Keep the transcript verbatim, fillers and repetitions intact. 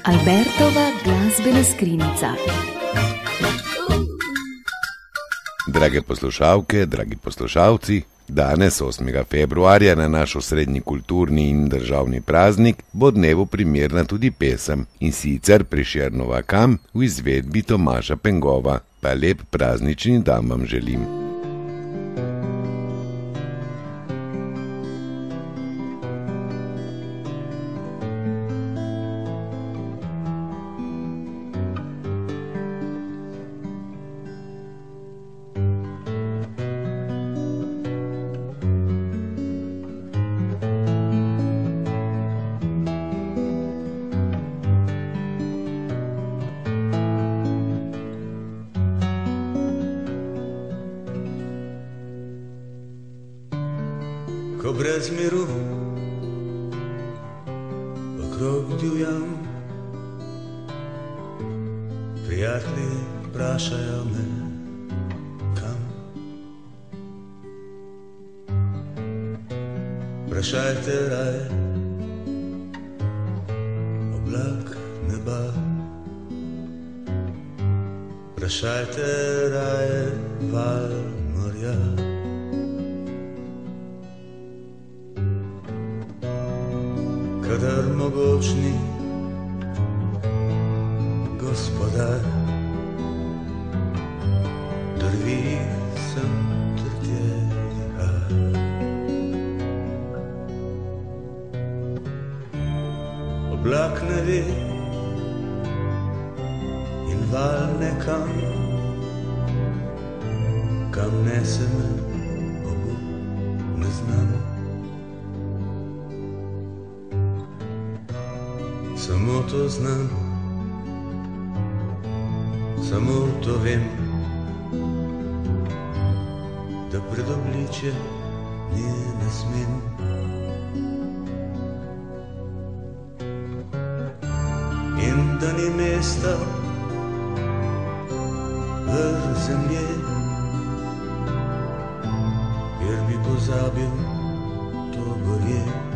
Albertova glasbena skrinjica. Drage poslušalke, dragi poslušalci, danes, osmega februarja, na naš osrednji kulturni in državni praznik, bo dnevu primerna tudi pesem, in sicer Prešernova Kam v izvedbi Tomaža Pengova. Pa lep praznični dan vam želim. Ko brez miru okrog divjam, prijatelji vprašajo me, kam. Vprašajte raje oblak neba, vprašajte raje val morja. Kadar mogočni gospodar drvi sem trtje jeha. Oblak ne ve in val nekam, kam nese me, Bogu ne znam. Samo to znam, samo to vem, da pred obličje nje ne smem. In da ni mesta v zemlje, kjer bi pozabil to gorje.